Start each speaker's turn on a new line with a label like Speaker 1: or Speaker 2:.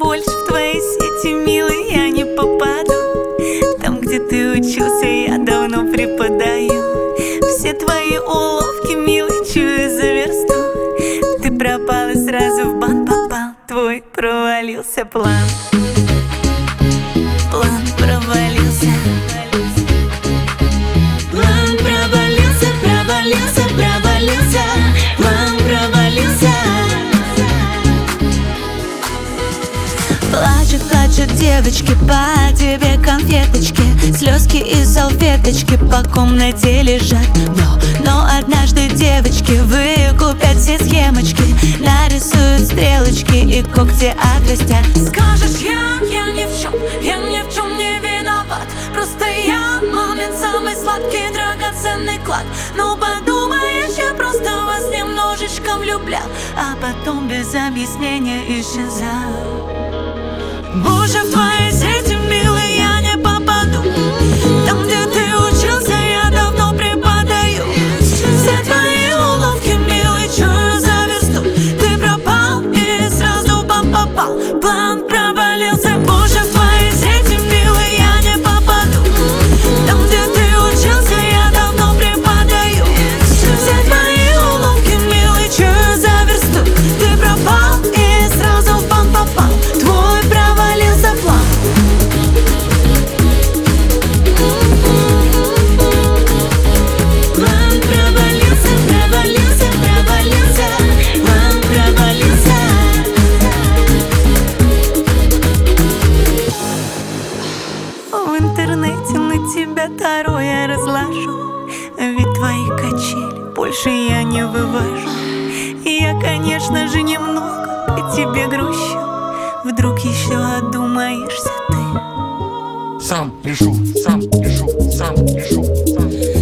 Speaker 1: больше в твои сети, милый, я не попаду. Там, где ты учился, я давно преподаю. Все твои уловки, милый, чую за версту. Ты пропал и сразу в бан попал, твой провалился план. План провалился. План провалился, провалился, провалился. План провалился. Плачут, плачут девочки, по тебе конфеточки, слезки и салфеточки по комнате лежат. Но однажды девочки выкупят все схемочки, нарисуют стрелочки и когти отрастят. Скажешь, я ни в чем не виноват. Просто я мамин самый сладкий драгоценный клад. Но подумаешь, я просто вас немножечко влюблял, а потом без объяснения исчезал. Боже, в твои сети, милый, я не попаду. Там, где ты учился, я давно преподаю. Все твои уловки, милый, чую за версту. Ты пропал и сразу попал. План провалился. Боже, в твои сети, милый, я не попаду. Там, где ты учился, я давно преподаю. Все твои уловки, милый, чую за версту. Ты пропал и сразу попал. Твой провалился план. План провалился, провалился, провалился. План провалился. В интернете на тебя таро я разложу, ведь твои качели больше я не вывожу. Я, конечно же, немного по тебе грущу. Вдруг еще одумаешься ты.
Speaker 2: Сам решу, сам решу, сам решу, сам.